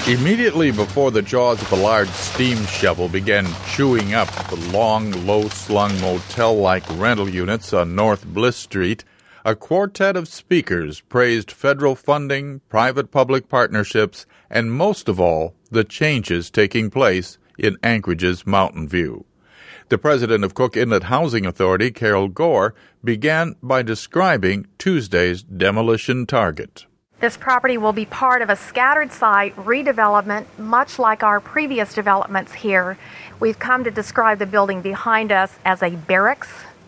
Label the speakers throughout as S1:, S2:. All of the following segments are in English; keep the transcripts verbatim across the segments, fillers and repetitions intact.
S1: Immediately before the jaws of a large steam shovel began chewing up the long, low-slung motel-like rental units on North Bliss Street, a quartet of speakers praised federal funding, private-public partnerships, and most of all, the changes taking place in Anchorage's Mountain View. The president of Cook Inlet Housing Authority, Carol Gore, began by describing Tuesday's demolition target.
S2: This property will be part of a scattered site redevelopment, much like our previous developments here. We've come to describe the building behind us as a barracks.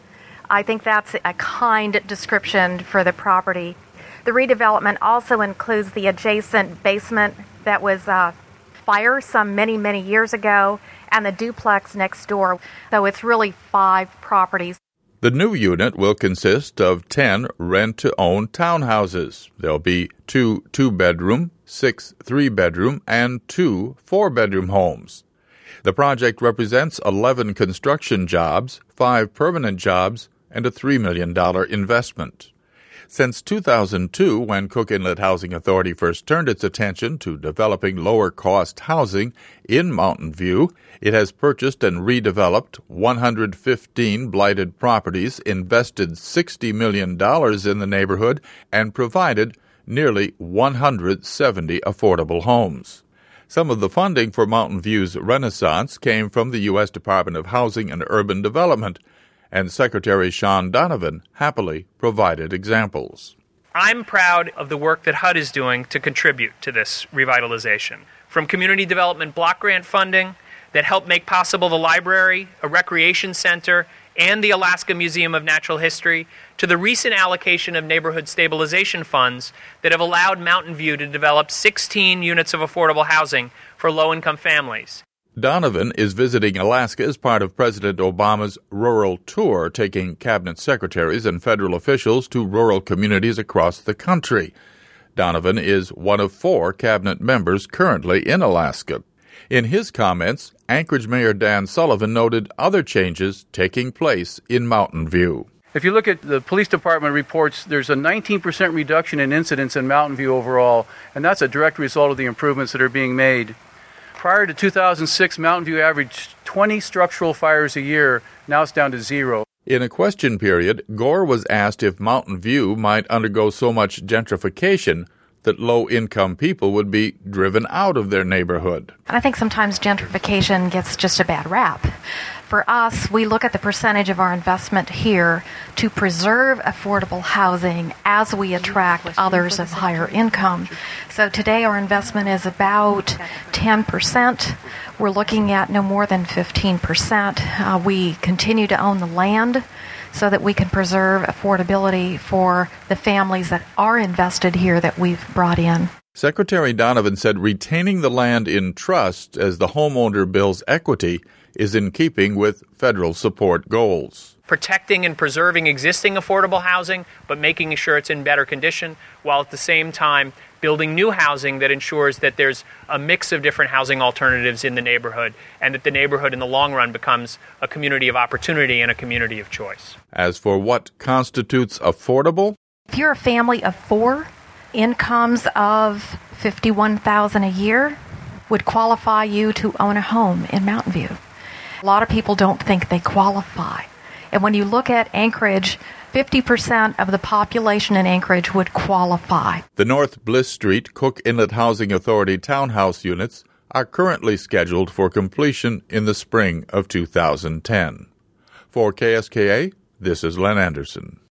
S2: I think that's a kind description for the property. The redevelopment also includes the adjacent basement that was uh, fire some many, many years ago, and the duplex next door. So it's really five properties.
S1: The new unit will consist of ten rent-to-own townhouses. There'll be two two-bedroom, six three-bedroom, and two four-bedroom homes. The project represents eleven construction jobs, five permanent jobs, and a three million dollars investment. Since two thousand two, when Cook Inlet Housing Authority first turned its attention to developing lower-cost housing in Mountain View, it has purchased and redeveloped one hundred fifteen blighted properties, invested sixty million dollars in the neighborhood, and provided nearly one hundred seventy affordable homes. Some of the funding for Mountain View's renaissance came from the U S Department of Housing and Urban Development, and Secretary Sean Donovan happily provided examples.
S3: I'm proud of the work that H U D is doing to contribute to this revitalization. From community development block grant funding that helped make possible the library, a recreation center, and the Alaska Museum of Natural History, to the recent allocation of neighborhood stabilization funds that have allowed Mountain View to develop sixteen units of affordable housing for low-income families.
S1: Donovan is visiting Alaska as part of President Obama's rural tour, taking cabinet secretaries and federal officials to rural communities across the country. Donovan is one of four cabinet members currently in Alaska. In his comments, Anchorage Mayor Dan Sullivan noted other changes taking place in Mountain View.
S4: If you look at the police department reports, there's a nineteen percent reduction in incidents in Mountain View overall, and that's a direct result of the improvements that are being made. Prior to two thousand six, Mountain View averaged twenty structural fires a year. Now it's down to zero.
S1: In a question period, Gore was asked if Mountain View might undergo so much gentrification that low-income people would be driven out of their neighborhood.
S2: I think sometimes gentrification gets just a bad rap. For us, we look at the percentage of our investment here to preserve affordable housing as we attract others of higher income. So today our investment is about ten percent. We're looking at no more than fifteen percent. Uh, we continue to own the land so that we can preserve affordability for the families that are invested here that we've brought in.
S1: Secretary Donovan said retaining the land in trust as the homeowner builds equity is in keeping with federal support goals.
S3: Protecting and preserving existing affordable housing, but making sure it's in better condition, while at the same time building new housing that ensures that there's a mix of different housing alternatives in the neighborhood, and that the neighborhood in the long run becomes a community of opportunity and a community of choice.
S1: As for what constitutes affordable,
S2: if you're a family of four, incomes of fifty-one thousand dollars a year would qualify you to own a home in Mountain View. A lot of people don't think they qualify. And when you look at Anchorage, fifty percent of the population in Anchorage would qualify.
S1: The North Bliss Street Cook Inlet Housing Authority townhouse units are currently scheduled for completion in the spring of two thousand ten. For K S K A, this is Len Anderson.